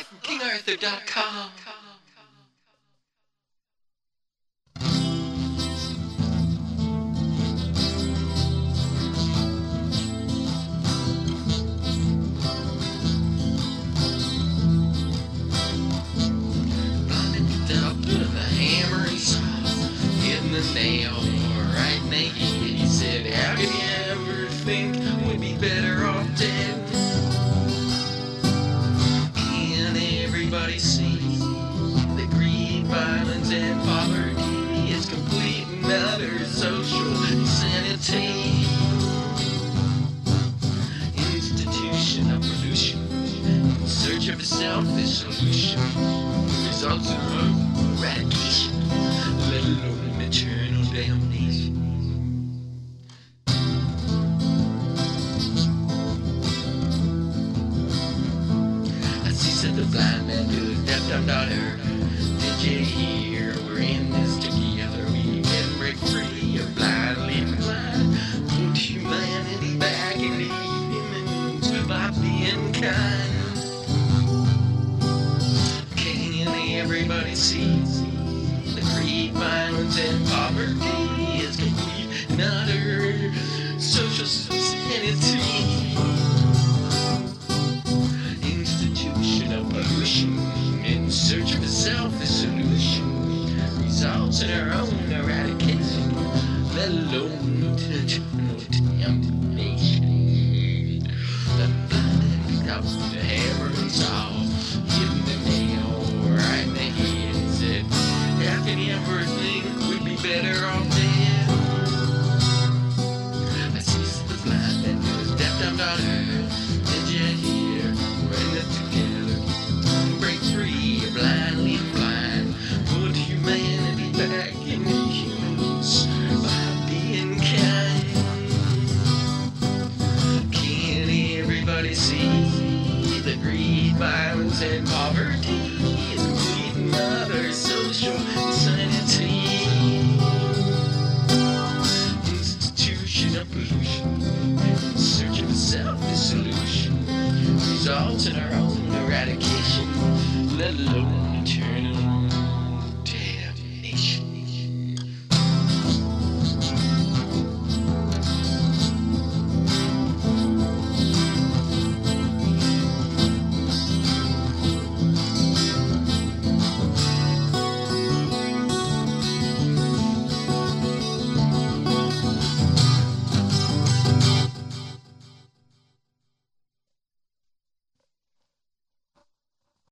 from KingArthur.com. Nail right in the head. He said, how can you ever think we'd be better off dead? Can everybody see that greed, violence, and poverty is complete and utter social insanity? Institution of pollution in search of a selfish solution results in eradication, let alone eternal damnation. As he said, the blind man to his deaf-dumb daughter, did you hear? We're in this together. We can break free of blind leading blind. Put humanity back in the humans by being kind. Can everybody see? Greed, violence, and poverty is complete and utter social sanity. Institution of pollution in search of a selfish solution results in our own eradication, let alone eternal damnation. The blind picked up the hammer and saw, hitting the nail right in the head and said, how can you ever think we'd be better off dead? I seized the blind man to his deaf-dumb daughter. Did you hear? We're in it together. Break free of blind leading blind. Put humanity back in the humans by being kind. Can everybody see the greed, violence, and poverty is complete and utter social insanity? Institution of pollution in search of a selfish solution results in our own eradication, let alone